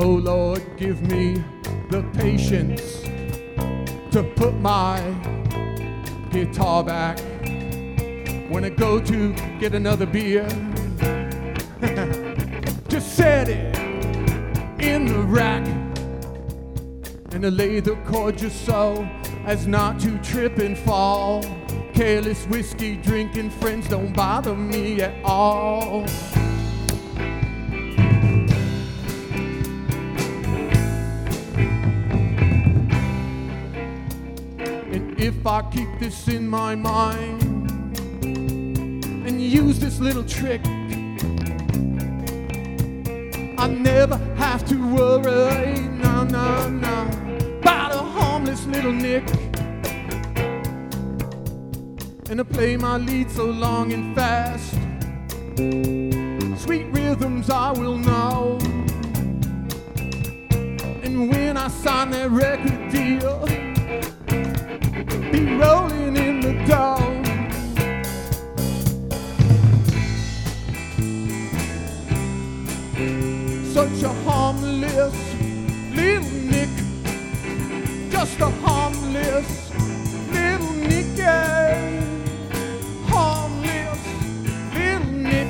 Oh Lord, give me the patience to put my guitar back when I go to get another beer. Just set it in the rack and to lay the chord just so as not to trip and fall. Careless whiskey drinking friends don't bother me at all. And if I keep this in my mind and use this little trick, I never have to worry, no, no, no, about a harmless little Nick. And I play my lead so long and fast, sweet rhythms I will know. And when I sign that record deal, be rolling in the dough. Such a harmless little Nick, just a harmless little Nicky. Harmless little Nick.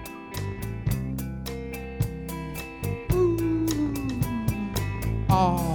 Ooh. Oh.